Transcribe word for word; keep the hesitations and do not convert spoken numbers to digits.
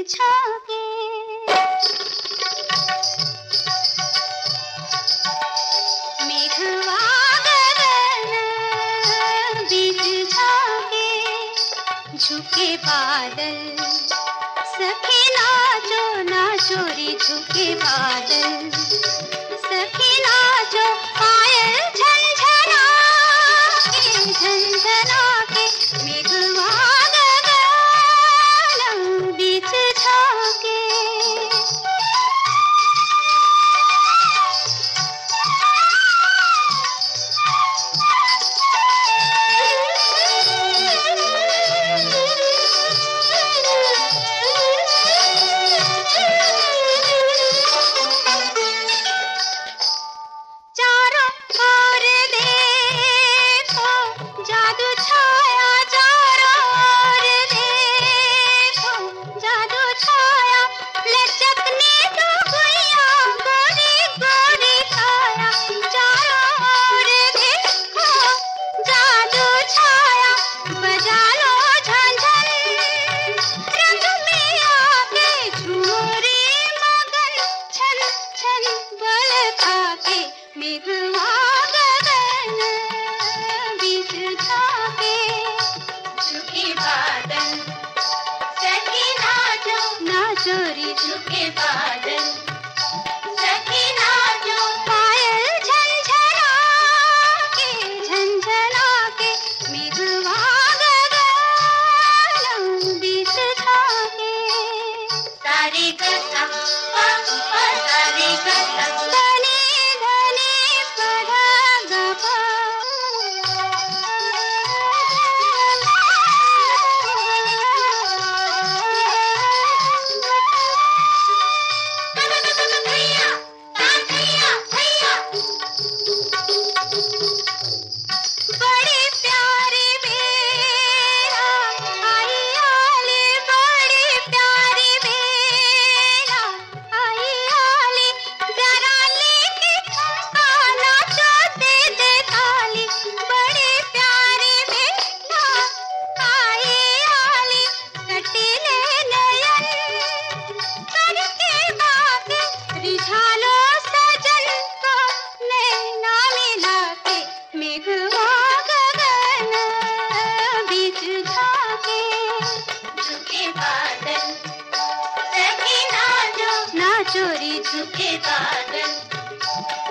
झाके। मेघवा गगन बीच झाके, झुके बादल सखी नाचो नाचो रे झुके बादल, सखी नाचो पायल झनझना के झनझना के, मेघवा गगन बीच झाके। मेघवा गगन बीच झाके, झुके बादल सखी नाचो नाचो रे झुके बादल, सखी नाचो पायल झनझना के झनझना के, मेघवा गगन बीच झाके। सारे गसा सारे गसा चोरी झुके बादल।